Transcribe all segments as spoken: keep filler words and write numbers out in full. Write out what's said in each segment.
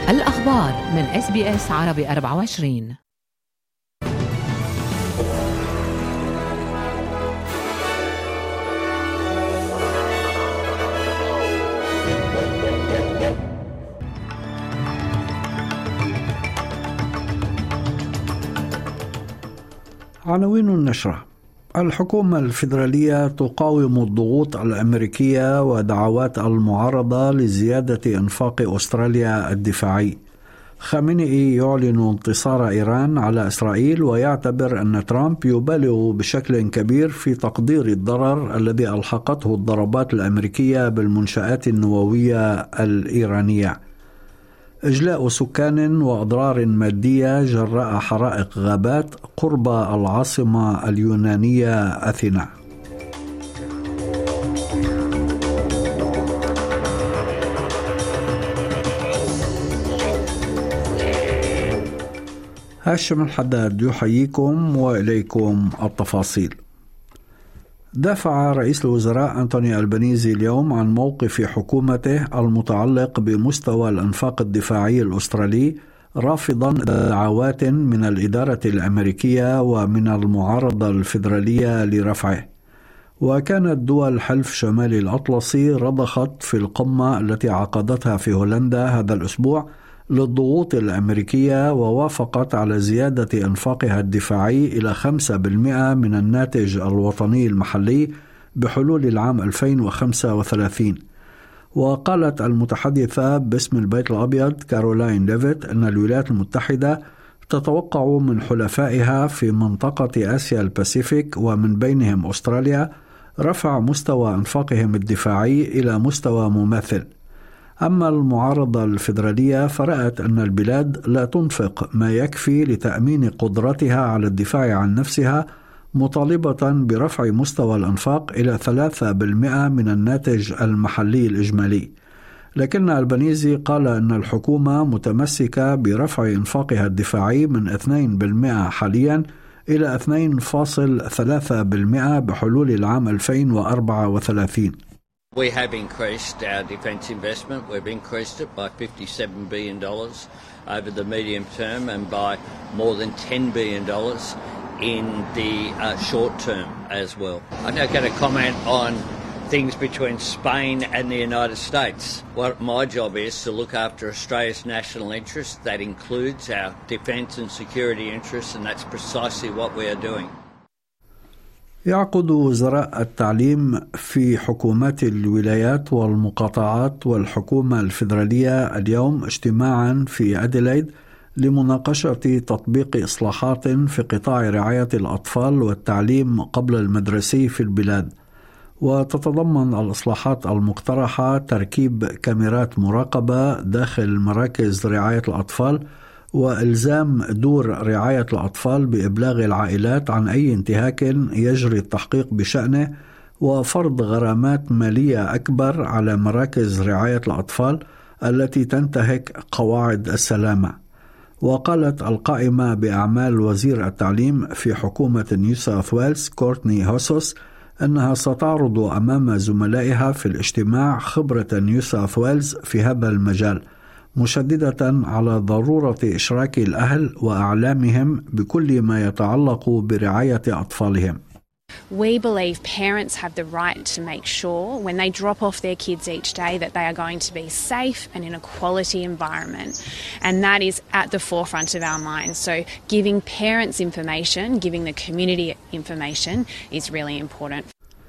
الأخبار من إس بي إس عربي أربعة وعشرين. عناوين النشرة: الحكومة الفيدرالية تقاوم الضغوط الأمريكية ودعوات المعارضة لزيادة إنفاق أستراليا الدفاعي. خامنئي يعلن انتصار إيران على إسرائيل ويعتبر أن ترامب يبالغ بشكل كبير في تقدير الضرر الذي ألحقته الضربات الأمريكية بالمنشآت النووية الإيرانية. إجلاء سكان وأضرار مادية جراء حرائق غابات قرب العاصمة اليونانية أثينا. هاشم الحداد يحييكم وإليكم التفاصيل. دافع رئيس الوزراء أنتوني ألبانيزي اليوم عن موقف حكومته المتعلق بمستوى الإنفاق الدفاعي الأسترالي، رافضا دعوات من الإدارة الأمريكية ومن المعارضة الفيدرالية لرفعه. وكانت دول حلف شمال الأطلسي رضخت في القمة التي عقدتها في هولندا هذا الأسبوع للضغوط الأمريكية، ووافقت على زيادة إنفاقها الدفاعي إلى خمسة بالمئة من الناتج الوطني المحلي بحلول العام ألفين وخمسة وثلاثين. وقالت المتحدثة باسم البيت الأبيض كارولاين ليفيت أن الولايات المتحدة تتوقع من حلفائها في منطقة آسيا الباسيفيك ومن بينهم أستراليا رفع مستوى إنفاقهم الدفاعي إلى مستوى مماثل. أما المعارضة الفيدرالية فرأت أن البلاد لا تنفق ما يكفي لتأمين قدرتها على الدفاع عن نفسها، مطالبة برفع مستوى الإنفاق إلى ثلاثة بالمئة من الناتج المحلي الإجمالي. لكن ألبانيزي قال أن الحكومة متمسكة برفع إنفاقها الدفاعي من اثنين بالمئة حاليا إلى اثنين فاصلة ثلاثة بالمئة بحلول العام ألفين وأربعة وثلاثين. We have increased our defence investment. We've increased it by fifty-seven billion dollars over the medium term and by more than ten billion dollars in the uh, short term as well. I'm now going to comment on things between Spain and the United States. What my job is to look after Australia's national interests. That includes our defence and security interests, and that's precisely what we are doing. يعقد وزراء التعليم في حكومات الولايات والمقاطعات والحكومة الفيدرالية اليوم اجتماعا في أديلايد لمناقشة تطبيق إصلاحات في قطاع رعاية الأطفال والتعليم قبل المدرسي في البلاد. وتتضمن الإصلاحات المقترحة تركيب كاميرات مراقبة داخل مراكز رعاية الأطفال، وإلزام دور رعاية الأطفال بإبلاغ العائلات عن أي انتهاك يجري التحقيق بشأنه، وفرض غرامات مالية أكبر على مراكز رعاية الأطفال التي تنتهك قواعد السلامة. وقالت القائمة بأعمال وزير التعليم في حكومة نيو ساوث ويلز كورتني هوسوس أنها ستعرض أمام زملائها في الاجتماع خبرة نيو ساوث ويلز في هذا المجال، مشددة على ضرورة إشراك الأهل وأعلامهم بكل ما يتعلق برعاية أطفالهم. We believe parents have the right to make sure when they drop off their kids each day that they are going to be safe and in a quality environment, and that is at the forefront of our minds. So giving parents information, giving the community information is really important.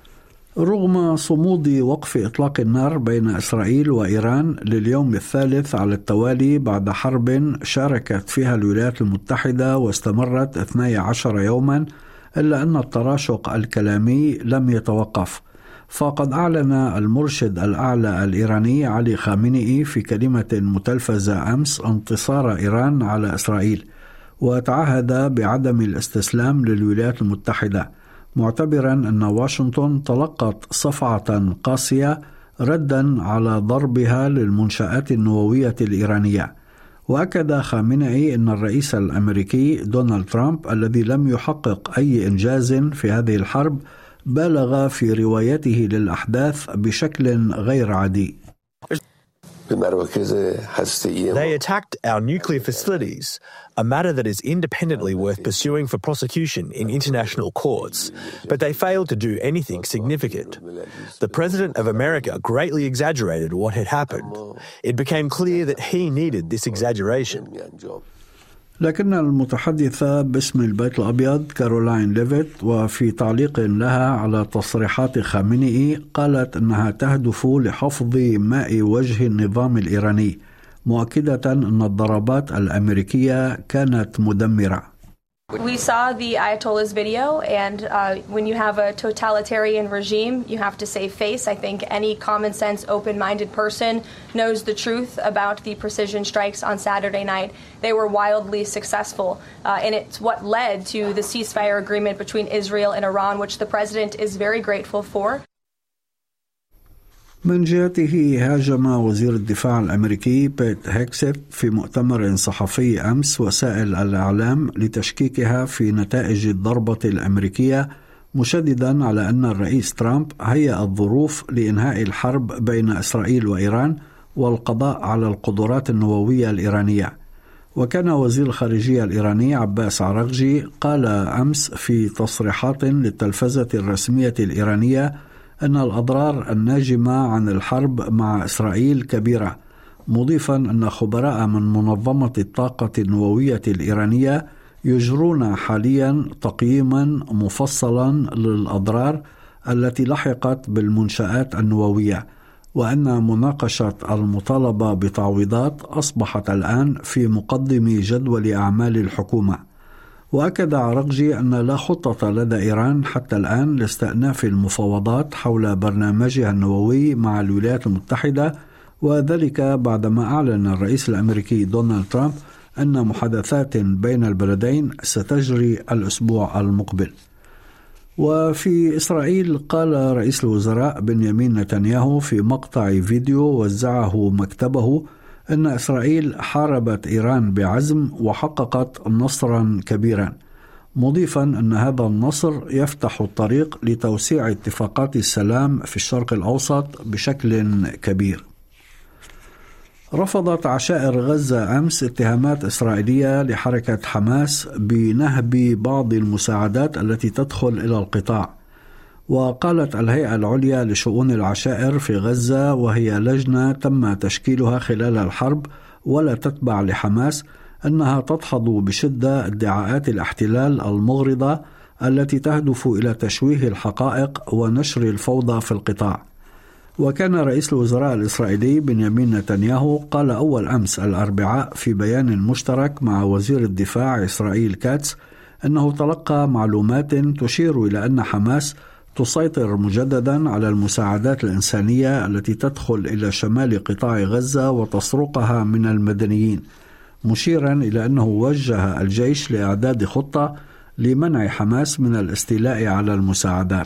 رغم صمود وقف إطلاق النار بين إسرائيل وإيران لليوم الثالث على التوالي بعد حرب شاركت فيها الولايات المتحدة واستمرت اثني عشر يوما، إلا أن التراشق الكلامي لم يتوقف. فقد أعلن المرشد الأعلى الإيراني علي خامنئي في كلمة متلفزة أمس انتصار إيران على إسرائيل، وتعهد بعدم الاستسلام للولايات المتحدة، معتبرا أن واشنطن تلقت صفعة قاسية ردا على ضربها للمنشآت النووية الإيرانية. وأكد خامنئي أن الرئيس الأمريكي دونالد ترامب الذي لم يحقق أي إنجاز في هذه الحرب بالغ في روايته للأحداث بشكل غير عادي. They attacked our nuclear facilities, a matter that is independently worth pursuing for prosecution in international courts, but they failed to do anything significant. The President of America greatly exaggerated what had happened. It became clear that he needed this exaggeration. لكن المتحدثة باسم البيت الأبيض كارولاين ليفيت وفي تعليق لها على تصريحات خامنئي قالت أنها تهدف لحفظ ماء وجه النظام الإيراني، مؤكدة أن الضربات الأمريكية كانت مدمرة. We saw the Ayatollah's video, and uh, when you have a totalitarian regime, you have to save face. I think any common sense, open-minded person knows the truth about the precision strikes on Saturday night. They were wildly successful, uh, and it's what led to the ceasefire agreement between Israel and Iran, which the president is very grateful for. من جهته هاجم وزير الدفاع الأمريكي بيت هيكست في مؤتمر صحفي أمس وسائل الإعلام لتشكيكها في نتائج الضربة الأمريكية، مشددا على أن الرئيس ترامب هيأ الظروف لإنهاء الحرب بين إسرائيل وإيران والقضاء على القدرات النووية الإيرانية. وكان وزير الخارجية الإيراني عباس عراقجي قال أمس في تصريحات للتلفزة الرسمية الإيرانية أن الأضرار الناجمة عن الحرب مع إسرائيل كبيرة، مضيفا أن خبراء من منظمة الطاقة النووية الإيرانية يجرون حاليا تقييما مفصلا للأضرار التي لحقت بالمنشآت النووية، وأن مناقشة المطالبة بتعويضات أصبحت الآن في مقدم جدول أعمال الحكومة. وأكد عراقجي أن لا خطة لدى إيران حتى الآن لاستئناف المفاوضات حول برنامجها النووي مع الولايات المتحدة، وذلك بعدما أعلن الرئيس الأمريكي دونالد ترامب أن محادثات بين البلدين ستجري الأسبوع المقبل. وفي إسرائيل قال رئيس الوزراء بنيامين نتنياهو في مقطع فيديو وزعه مكتبه أن إسرائيل حاربت إيران بعزم وحققت نصرا كبيرا، مضيفا أن هذا النصر يفتح الطريق لتوسيع اتفاقات السلام في الشرق الأوسط بشكل كبير. رفضت عشائر غزة أمس اتهامات إسرائيلية لحركة حماس بنهب بعض المساعدات التي تدخل إلى القطاع. وقالت الهيئة العليا لشؤون العشائر في غزة، وهي لجنة تم تشكيلها خلال الحرب ولا تتبع لحماس، أنها تدحض بشدة ادعاءات الاحتلال المغرضة التي تهدف إلى تشويه الحقائق ونشر الفوضى في القطاع. وكان رئيس الوزراء الإسرائيلي بنيامين نتنياهو قال أول أمس الأربعاء في بيان مشترك مع وزير الدفاع إسرائيل كاتس أنه تلقى معلومات تشير إلى أن حماس تسيطر مجددا على المساعدات الإنسانية التي تدخل إلى شمال قطاع غزة وتسرقها من المدنيين، مشيرا إلى أنه وجه الجيش لإعداد خطة لمنع حماس من الاستيلاء على المساعدات.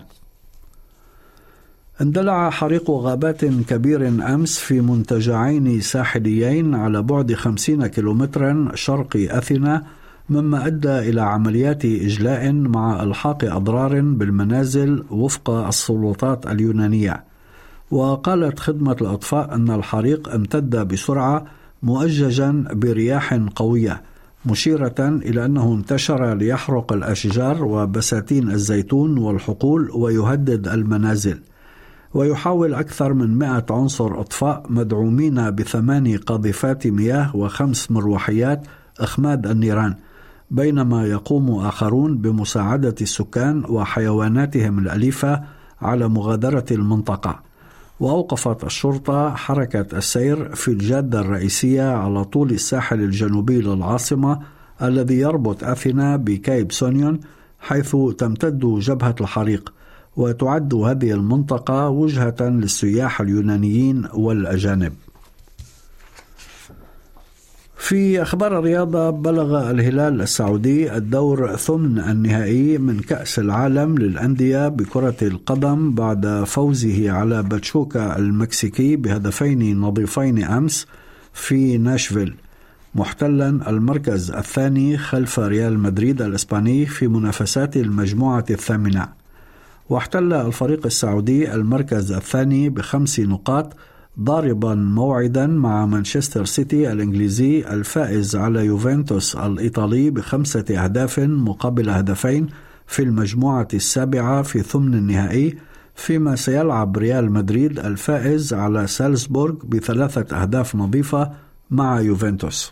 اندلع حريق غابات كبير أمس في منتجعين ساحليين على بعد خمسين كيلومترا شرق أثينا، مما أدى إلى عمليات إجلاء مع إلحاق أضرار بالمنازل وفق السلطات اليونانية. وقالت خدمة الإطفاء أن الحريق امتد بسرعة مؤججا برياح قوية، مشيرة إلى أنه انتشر ليحرق الأشجار وبساتين الزيتون والحقول ويهدد المنازل. ويحاول أكثر من مئة عنصر إطفاء مدعومين بثماني قاذفات مياه وخمس مروحيات إخماد النيران، بينما يقوم آخرون بمساعدة السكان وحيواناتهم الأليفة على مغادرة المنطقة. وأوقفت الشرطة حركة السير في الجادة الرئيسية على طول الساحل الجنوبي للعاصمة الذي يربط أثينا بكايب سونيون، حيث تمتد جبهة الحريق، وتعد هذه المنطقة وجهة للسياح اليونانيين والأجانب. في أخبار الرياضة، بلغ الهلال السعودي الدور ثمن النهائي من كأس العالم للأندية بكرة القدم بعد فوزه على باتشوكا المكسيكي بهدفين نظيفين أمس في ناشفيل، محتلا المركز الثاني خلف ريال مدريد الإسباني في منافسات المجموعة الثامنة. واحتل الفريق السعودي المركز الثاني بخمس نقاط ضاربا موعدا مع مانشستر سيتي الإنجليزي الفائز على يوفنتوس الإيطالي بخمسة أهداف مقابل هدفين في المجموعة السابعة في ثمن النهائي، فيما سيلعب ريال مدريد الفائز على سالزبورغ بثلاثة أهداف نظيفة مع يوفنتوس.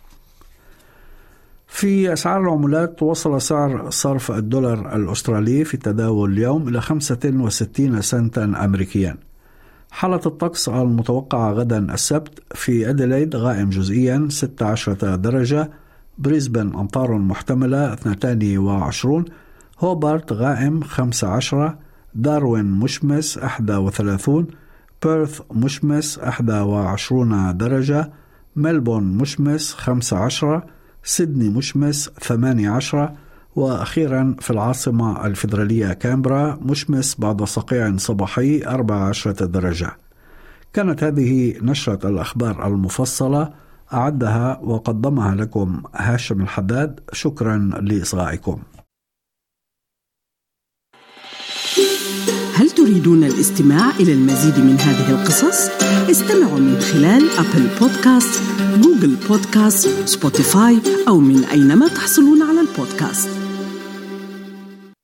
في أسعار العملات، وصل سعر صرف الدولار الأسترالي في التداول اليوم إلى خمسة وستين سنتا أمريكيا. حالة الطقس المتوقعة غدا السبت: في أديلايد غائم جزئيا ستة عشر درجة، بريسبن أمطار محتملة اثنتين وعشرون، هوبارت غائم خمسة عشر، داروين مشمس أحد وثلاثون، بيرث مشمس أحد وعشرون درجة، ملبون مشمس خمسة عشر، سيدني مشمس ثمانية عشر، وأخيرا في العاصمة الفيدرالية كامبرا مشمس بعد صقيع صباحي أربعة عشر درجة. كانت هذه نشرة الأخبار المفصلة، أعدها وقدمها لكم هاشم الحداد. شكرا لإصغائكم. هل تريدون الاستماع إلى المزيد من هذه القصص؟ استمعوا من خلال أبل بودكاست، جوجل بودكاست، سبوتيفاي، أو من أينما تحصلون على البودكاست.